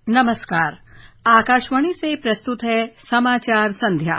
नमस्कार। आकाशवाणी से प्रस्तुत है समाचार संध्या।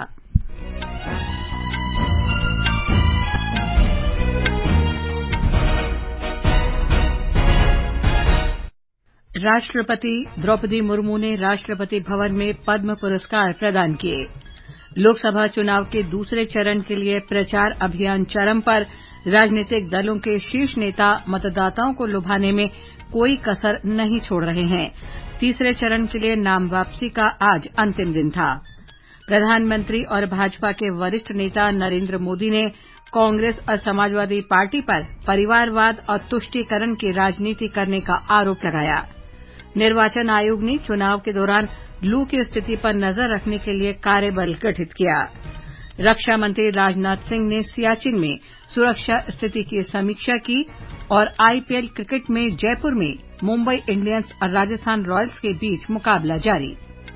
राष्ट्रपति द्रौपदी मुर्मू ने राष्ट्रपति भवन में पद्म पुरस्कार प्रदान किए। लोकसभा चुनाव के दूसरे चरण के लिए प्रचार अभियान चरम पर। राजनीतिक दलों के शीर्ष नेता मतदाताओं को लुभाने में कोई कसर नहीं छोड़ रहे हैं। तीसरे चरण के लिए नाम वापसी का आज अंतिम दिन था। प्रधानमंत्री और भाजपा के वरिष्ठ नेता नरेंद्र मोदी ने कांग्रेस और समाजवादी पार्टी पर परिवारवाद और तुष्टीकरण की राजनीति करने का आरोप लगाया। निर्वाचन आयोग ने चुनाव के दौरान लू की स्थिति पर नजर रखने के लिए कार्यबल गठित किया। रक्षा मंत्री राजनाथ सिंह ने सियाचिन में सुरक्षा स्थिति की समीक्षा की और आईपीएल क्रिकेट में जयपुर में मुंबई इंडियंस और राजस्थान रॉयल्स के बीच मुकाबला जारी।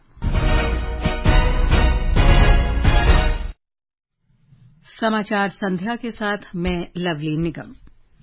समाचार संध्या के साथ मैं लवली निगम।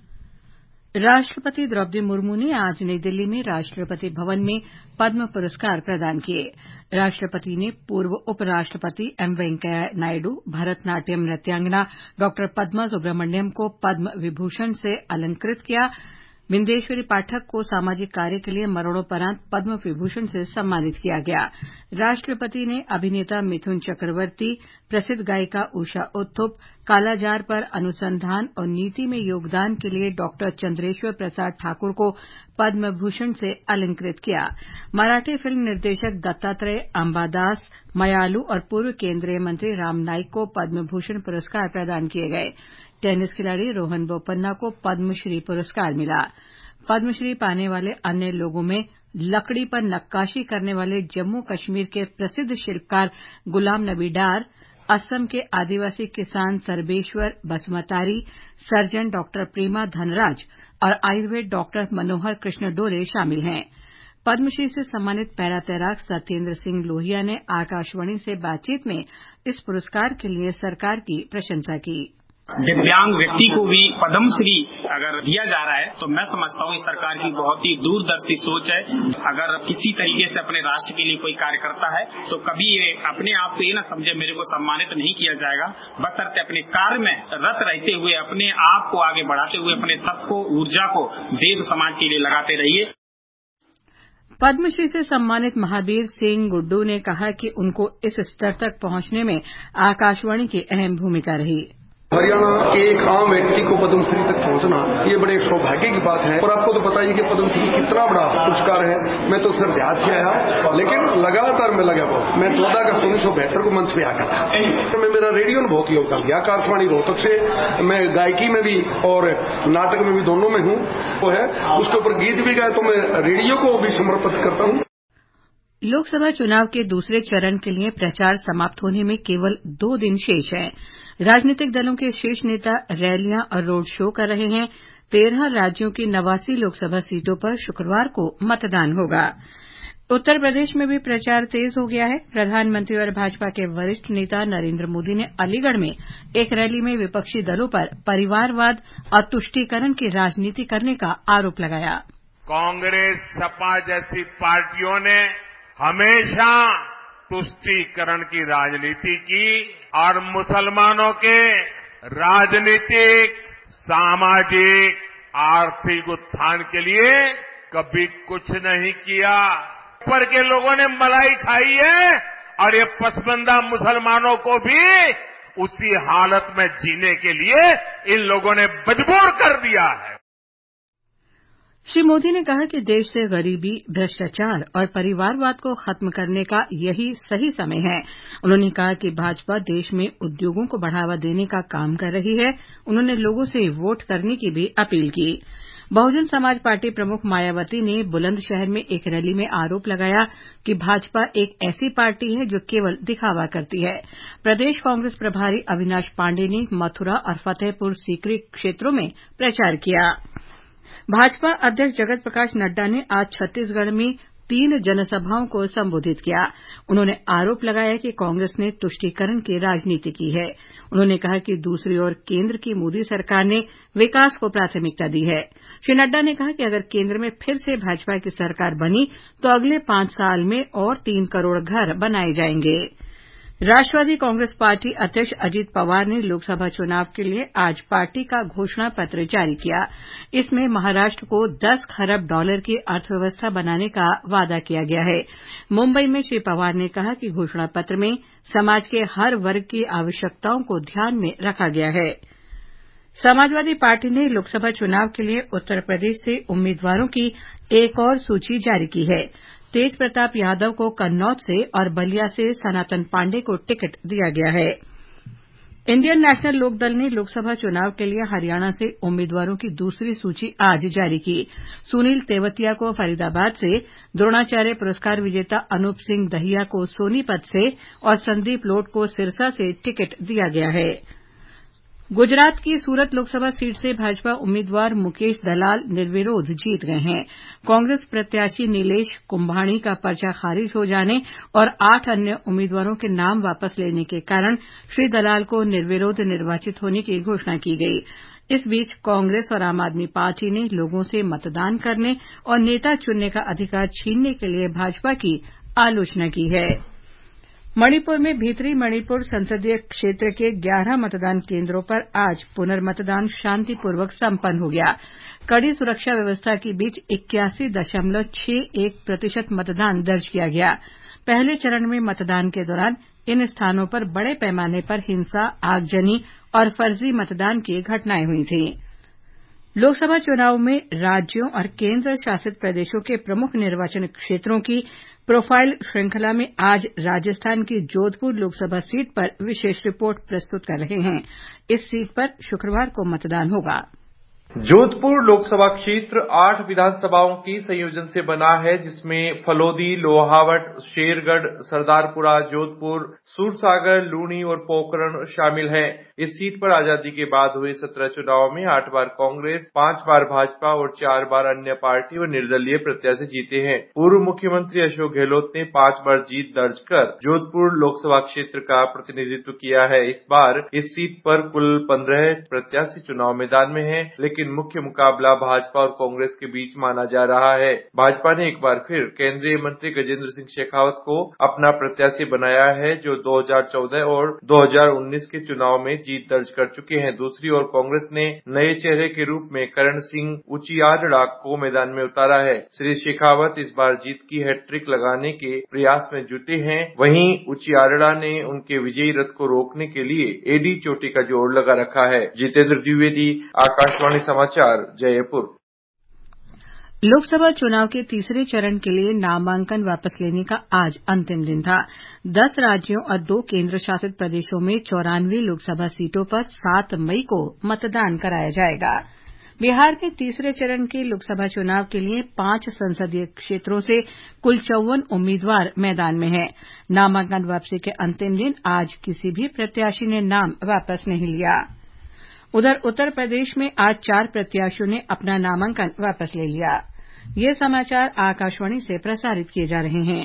राष्ट्रपति द्रौपदी मुर्मू ने आज नई दिल्ली में राष्ट्रपति भवन में पद्म पुरस्कार प्रदान किए। राष्ट्रपति ने पूर्व उपराष्ट्रपति एम वेंकैया नायडू, भरतनाट्यम नृत्यांगना डॉ पद्मा सुब्रमण्यम को पद्म विभूषण से अलंकृत किया। विंदेश्वरी पाठक को सामाजिक कार्य के लिए मरणोपरांत पद्म विभूषण से सम्मानित किया गया। राष्ट्रपति ने अभिनेता मिथुन चक्रवर्ती, प्रसिद्ध गायिका उषा उत्थुप, कालाजार पर अनुसंधान और नीति में योगदान के लिए डॉ चंद्रेश्वर प्रसाद ठाकुर को पद्म भूषण से अलंकृत किया। मराठी फिल्म निर्देशक दत्तात्रेय अंबादास, मयालू और पूर्व केंद्रीय मंत्री राम नाईक को पद्म भूषण पुरस्कार प्रदान किए गए। टेनिस खिलाड़ी रोहन बोपन्ना को पद्मश्री पुरस्कार मिला। पद्मश्री पाने वाले अन्य लोगों में लकड़ी पर नक्काशी करने वाले जम्मू कश्मीर के प्रसिद्ध शिल्पकार गुलाम नबी डार, असम के आदिवासी किसान सर्वेश्वर बसमतारी, सर्जन डॉ प्रेमा धनराज और आयुर्वेद डॉ मनोहर कृष्ण डोले शामिल हैं। पद्मश्री से सम्मानित पैरा तैराक सत्येंद्र सिंह लोहिया ने आकाशवाणी से बातचीत में इस पुरस्कार के लिए सरकार की प्रशंसा की। दिव्यांग व्यक्ति को भी पद्मश्री अगर दिया जा रहा है तो मैं समझता हूँ इस सरकार की बहुत ही दूरदर्शी सोच है। अगर किसी तरीके से अपने राष्ट्र के लिए कोई कार्य करता है तो कभी ये अपने आप को ये न समझे मेरे को सम्मानित नहीं किया जाएगा, बशर्ते अपने कार्य में रत रहते हुए अपने आप को आगे बढ़ाते हुए अपने तत्व को, ऊर्जा को देश समाज के लिए लगाते रहिए। पद्मश्री से सम्मानित महावीर सिंह गुड्डू ने कहा कि उनको इस स्तर तक पहुंचने में आकाशवाणी की अहम भूमिका रही। हरियाणा के एक आम व्यक्ति को पद्मश्री तक पहुंचना ये बड़े सौभाग्य की बात है। और आपको तो पता ही कि पद्मश्री कितना बड़ा पुरस्कार है। मैं तो सिर्फ बिहार से आया, लेकिन लगातार मैं लगा हुआ। मैं 14 अगस्त 1972 को मंच पे आ गया था। मैं मेरा रेडियो में बहुत योगदान दिया। आकाशवाणी रोहतक से मैं गायकी में भी और नाटक में भी दोनों में हूँ। वो है उसके ऊपर गीत भी गाए तो मैं रेडियो को भी समर्पित करता हूँ। लोकसभा चुनाव के दूसरे चरण के लिए प्रचार समाप्त होने में केवल 2 दिन शेष हैं। राजनीतिक दलों के शीर्ष नेता रैलियां और रोड शो कर रहे हैं। 13 राज्यों की 89 लोकसभा सीटों पर शुक्रवार को मतदान होगा। उत्तर प्रदेश में भी प्रचार तेज हो गया है। प्रधानमंत्री और भाजपा के वरिष्ठ नेता नरेंद्र मोदी ने अलीगढ़ में एक रैली में विपक्षी दलों पर परिवारवाद और तुष्टीकरण की राजनीति करने का आरोप लगाया। कांग्रेस, सपा जैसी पार्टियों ने हमेशा तुष्टीकरण की राजनीति की और मुसलमानों के राजनीतिक, सामाजिक, आर्थिक उत्थान के लिए कभी कुछ नहीं किया। ऊपर के लोगों ने मलाई खाई है और ये पसमंदा मुसलमानों को भी उसी हालत में जीने के लिए इन लोगों ने मजबूर कर दिया है। श्री मोदी ने कहा कि देश से गरीबी, भ्रष्टाचार और परिवारवाद को खत्म करने का यही सही समय है। उन्होंने कहा कि भाजपा देश में उद्योगों को बढ़ावा देने का काम कर रही है। उन्होंने लोगों से वोट करने की भी अपील की। बहुजन समाज पार्टी प्रमुख मायावती ने बुलंदशहर में एक रैली में आरोप लगाया कि भाजपा एक ऐसी पार्टी है जो केवल दिखावा करती है। प्रदेश कांग्रेस प्रभारी अविनाश पांडे ने मथुरा और फतेहपुर सीकरी क्षेत्रों में प्रचार किया। भाजपा अध्यक्ष जगत प्रकाश नड्डा ने आज छत्तीसगढ़ में 3 जनसभाओं को संबोधित किया। उन्होंने आरोप लगाया कि कांग्रेस ने तुष्टीकरण की राजनीति की है। उन्होंने कहा कि दूसरी ओर केंद्र की मोदी सरकार ने विकास को प्राथमिकता दी है। श्री नड्डा ने कहा कि अगर केंद्र में फिर से भाजपा की सरकार बनी तो अगले 5 साल में और 3 करोड़ घर बनाए जाएंगे। राष्ट्रवादी कांग्रेस पार्टी अध्यक्ष अजीत पवार ने लोकसभा चुनाव के लिए आज पार्टी का घोषणा पत्र जारी किया। इसमें महाराष्ट्र को $10 खरब की अर्थव्यवस्था बनाने का वादा किया गया है। मुंबई में श्री पवार ने कहा कि घोषणा पत्र में समाज के हर वर्ग की आवश्यकताओं को ध्यान में रखा गया है। समाजवादी पार्टी ने लोकसभा चुनाव के लिए उत्तर प्रदेश से उम्मीदवारों की एक और सूची जारी की है। तेज प्रताप यादव को कन्नौज से और बलिया से सनातन पांडे को टिकट दिया गया है। इंडियन नेशनल लोकदल ने लोकसभा चुनाव के लिए हरियाणा से उम्मीदवारों की दूसरी सूची आज जारी की। सुनील तेवतिया को फरीदाबाद से, द्रोणाचार्य पुरस्कार विजेता अनूप सिंह दहिया को सोनीपत से और संदीप लोढ़ को सिरसा से टिकट दिया गया है। गुजरात की सूरत लोकसभा सीट से भाजपा उम्मीदवार मुकेश दलाल निर्विरोध जीत गए हैं। कांग्रेस प्रत्याशी नीलेश कुंभाणी का पर्चा खारिज हो जाने और 8 अन्य उम्मीदवारों के नाम वापस लेने के कारण श्री दलाल को निर्विरोध निर्वाचित होने की घोषणा की गई। इस बीच कांग्रेस और आम आदमी पार्टी ने लोगों से मतदान करने और नेता चुनने का अधिकार छीनने के लिए भाजपा की आलोचना की है। मणिपुर में भीतरी मणिपुर संसदीय क्षेत्र के 11 मतदान केंद्रों पर आज पुनर्मतदान शांतिपूर्वक संपन्न हो गया। कड़ी सुरक्षा व्यवस्था के बीच 81.61% मतदान दर्ज किया गया। पहले चरण में मतदान के दौरान इन स्थानों पर बड़े पैमाने पर हिंसा, आगजनी और फर्जी मतदान की घटनाएं हुई थीं। लोकसभा चुनाव में राज्यों और केंद्र शासित प्रदेशों के प्रमुख निर्वाचन क्षेत्रों की प्रोफाइल श्रृंखला में आज राजस्थान की जोधपुर लोकसभा सीट पर विशेष रिपोर्ट प्रस्तुत कर रहे हैं। इस सीट पर शुक्रवार को मतदान होगा। जोधपुर लोकसभा क्षेत्र 8 विधानसभाओं की संयोजन से बना है, जिसमें फलोदी, लोहावट, शेरगढ़, सरदारपुरा, जोधपुर, सूरसागर, लूणी और पोखरण शामिल है। इस सीट पर आजादी के बाद हुए 17 चुनाव में 8 बार कांग्रेस, 5 बार भाजपा और 4 बार अन्य पार्टी व निर्दलीय प्रत्याशी जीते हैं। पूर्व मुख्यमंत्री अशोक गहलोत ने 5 बार जीत दर्ज कर जोधपुर लोकसभा क्षेत्र का प्रतिनिधित्व किया है। इस बार इस सीट पर कुल 15 प्रत्याशी चुनाव मैदान में हैं, लेकिन मुख्य मुकाबला भाजपा और कांग्रेस के बीच माना जा रहा है। भाजपा ने एक बार फिर केंद्रीय मंत्री गजेंद्र सिंह शेखावत को अपना प्रत्याशी बनाया है, जो 2014 और 2019 के चुनाव में जीत दर्ज कर चुके हैं। दूसरी ओर कांग्रेस ने नए चेहरे के रूप में करण सिंह उचियारड़ा को मैदान में उतारा है। श्री शेखावत इस बार जीत की हैट्रिक लगाने के प्रयास में जुटे हैं। वहीं उचियारड़ा ने उनके विजयी रथ को रोकने के लिए एडी चोटी का जोर लगा रखा है। जितेंद्र द्विवेदी, आकाशवाणी समाचार, जयपुर। लोकसभा चुनाव के तीसरे चरण के लिए नामांकन वापस लेने का आज अंतिम दिन था। 10 राज्यों और 2 केंद्र शासित प्रदेशों में 94 लोकसभा सीटों पर 7 मई को मतदान कराया जाएगा। बिहार के तीसरे चरण के लोकसभा चुनाव के लिए 5 संसदीय क्षेत्रों से कुल 54 उम्मीदवार मैदान में हैं। नामांकन वापसी के अंतिम दिन आज किसी भी प्रत्याशी ने नाम वापस नहीं लिया। उधर उत्तर प्रदेश में आज 4 प्रत्याशियों ने अपना नामांकन वापस ले लिया। ये समाचार आकाशवाणी से प्रसारित किए जा रहे हैं।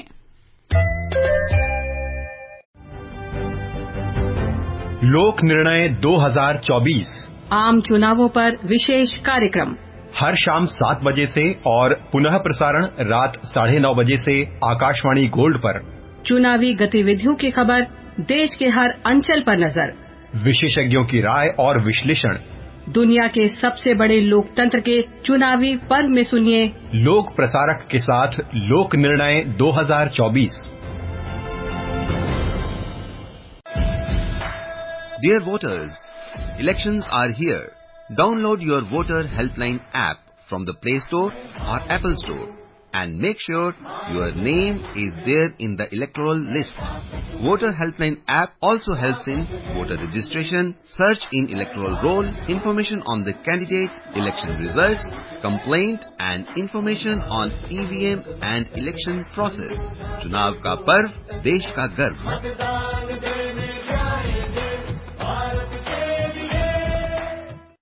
लोक निर्णय 2024 आम चुनावों पर विशेष कार्यक्रम हर शाम 7 बजे से और पुनः प्रसारण रात 9:30 बजे से आकाशवाणी गोल्ड पर। चुनावी गतिविधियों की खबर, देश के हर अंचल पर नजर, विशेषज्ञों की राय और विश्लेषण। दुनिया के सबसे बड़े लोकतंत्र के चुनावी पर्व में सुनिए लोक प्रसारक के साथ लोक निर्णय 2024। Dear voters, elections are here. Download your voter helpline app from the Play Store or Apple Store and make sure your name is there in the electoral list. Voter helpline app also helps in voter registration, search in electoral roll, information on the candidate, election results, complaint and information on EVM and election process. चुनाव का पर्व, देश का गर्व।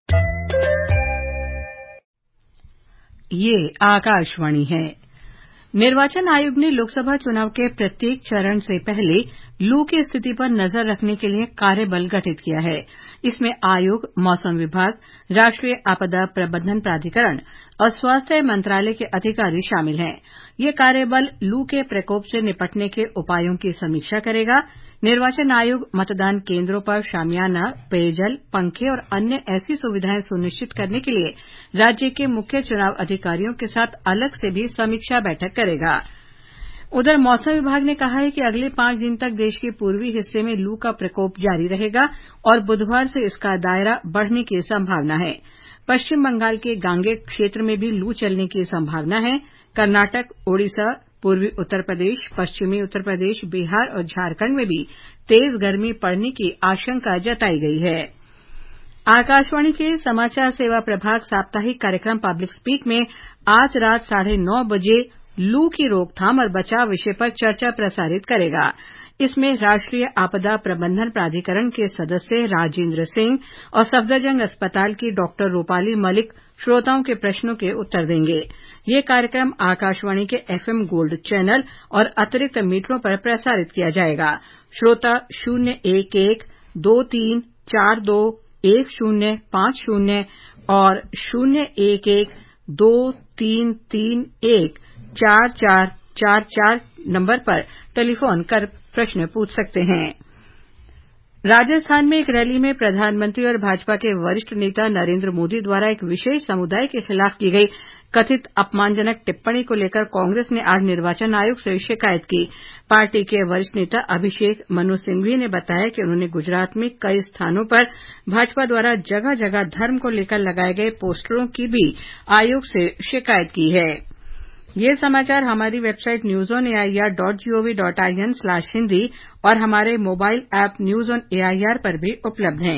ये आकाशवाणी है। निर्वाचन आयोग ने लोकसभा चुनाव के प्रत्येक चरण से पहले लू की स्थिति पर नजर रखने के लिए कार्यबल गठित किया है। इसमें आयोग, मौसम विभाग, राष्ट्रीय आपदा प्रबंधन प्राधिकरण और स्वास्थ्य मंत्रालय के अधिकारी शामिल हैं। ये कार्यबल लू के प्रकोप से निपटने के उपायों की समीक्षा करेगा। निर्वाचन आयोग मतदान केन्द्रों पर शामियाना, पेयजल, पंखे और अन्य ऐसी सुविधाएं सुनिश्चित करने के लिए राज्य के मुख्य चुनाव अधिकारियों के साथ अलग से भी समीक्षा बैठक करेगा। उधर मौसम विभाग ने कहा है कि अगले 5 दिन तक देश के पूर्वी हिस्से में लू का प्रकोप जारी रहेगा और बुधवार से इसका दायरा बढ़ने की संभावना है। पश्चिम बंगाल के गांगेय क्षेत्र में भी लू चलने की संभावना है। कर्नाटक, ओडिशा, पूर्वी उत्तर प्रदेश, पश्चिमी उत्तर प्रदेश, बिहार और झारखंड में भी तेज गर्मी पड़ने की आशंका जताई गई है। आकाशवाणी के समाचार सेवा प्रभाग साप्ताहिक कार्यक्रम पब्लिक स्पीक में आज रात 9:30 बजे लू की रोकथाम और बचाव विषय पर चर्चा प्रसारित करेगा। इसमें राष्ट्रीय आपदा प्रबंधन प्राधिकरण के सदस्य राजेंद्र सिंह और सफदरजंग अस्पताल की डॉक्टर रूपाली मलिक श्रोताओं के प्रश्नों के उत्तर देंगे। ये कार्यक्रम आकाशवाणी के FM गोल्ड चैनल और अतिरिक्त मीटरों पर प्रसारित किया जाएगा। श्रोता 011-2342105 और 011-2331-4444 नंबर पर टेलीफोन कर प्रश्न पूछ सकते हैं। राजस्थान में एक रैली में प्रधानमंत्री और भाजपा के वरिष्ठ नेता नरेंद्र मोदी द्वारा एक विशेष समुदाय के खिलाफ की गई कथित अपमानजनक टिप्पणी को लेकर कांग्रेस ने आज निर्वाचन आयोग से शिकायत की। पार्टी के वरिष्ठ नेता अभिषेक मनु सिंघवी ने बताया कि उन्होंने गुजरात में कई स्थानों पर भाजपा द्वारा जगह जगह धर्म को लेकर लगाए गए पोस्टरों की भी आयोग से शिकायत की है। ये समाचार हमारी वेबसाइट newsonair.gov.in/hindi और हमारे mobile app news on AIR पर भी उपलब्ध हैं।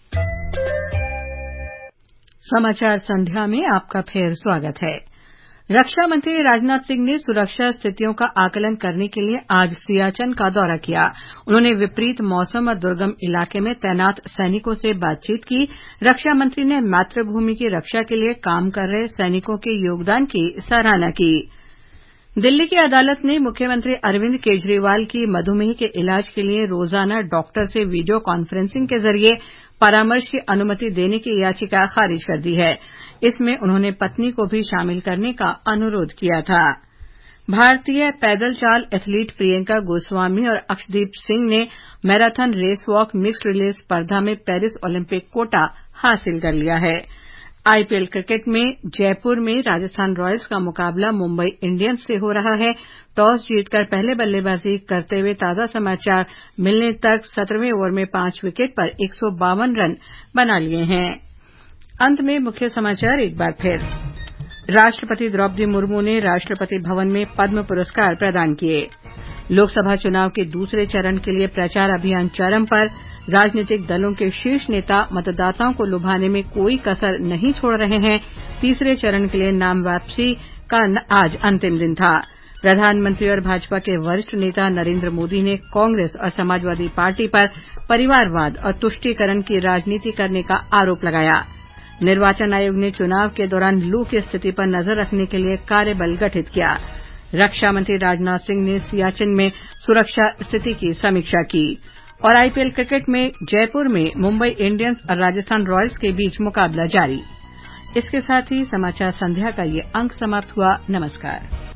समाचार संध्या में आपका फिर स्वागत है। रक्षा मंत्री राजनाथ सिंह ने सुरक्षा स्थितियों का आकलन करने के लिए आज सियाचिन का दौरा किया। उन्होंने विपरीत मौसम और दुर्गम इलाके में तैनात सैनिकों से बातचीत की। रक्षा मंत्री ने मातृभूमि की रक्षा के लिए काम कर रहे सैनिकों के योगदान की सराहना की। दिल्ली की अदालत ने मुख्यमंत्री अरविंद केजरीवाल की मधुमेह के इलाज के लिए रोजाना डॉक्टर से वीडियो कॉन्फ्रेंसिंग के जरिए परामर्श की अनुमति देने की याचिका खारिज कर दी है। इसमें उन्होंने पत्नी को भी शामिल करने का अनुरोध किया था। भारतीय पैदल चाल एथलीट प्रियंका गोस्वामी और अक्षदीप सिंह ने marathon race walk mixed relay स्पर्धा में पेरिस ओलंपिक कोटा हासिल कर लिया है। आईपीएल क्रिकेट में जयपुर में राजस्थान रॉयल्स का मुकाबला मुंबई इंडियंस से हो रहा है। टॉस जीतकर पहले बल्लेबाजी करते हुए ताजा समाचार मिलने तक 17वें ओवर में 5 विकेट पर 152 रन बना लिए हैं। अंत में मुख्य समाचार एक बार फिर। राष्ट्रपति द्रौपदी मुर्मू ने राष्ट्रपति भवन में पद्म पुरस्कार प्रदान किए। लोकसभा चुनाव के दूसरे चरण के लिए प्रचार अभियान चरम पर। राजनीतिक दलों के शीर्ष नेता मतदाताओं को लुभाने में कोई कसर नहीं छोड़ रहे हैं। तीसरे चरण के लिए नाम वापसी का आज अंतिम दिन था। प्रधानमंत्री और भाजपा के वरिष्ठ नेता नरेंद्र मोदी ने कांग्रेस और समाजवादी पार्टी पर परिवारवाद और तुष्टीकरण की राजनीति करने का आरोप लगाया। निर्वाचन आयोग ने चुनाव के दौरान लू की स्थिति पर नजर रखने के लिए कार्यबल गठित किया। रक्षा मंत्री राजनाथ सिंह ने सियाचिन में सुरक्षा स्थिति की समीक्षा की। और आईपीएल क्रिकेट में जयपुर में मुंबई इंडियंस और राजस्थान रॉयल्स के बीच मुकाबला जारी। इसके साथ ही समाचार संध्या का ये अंक समाप्त हुआ। नमस्कार।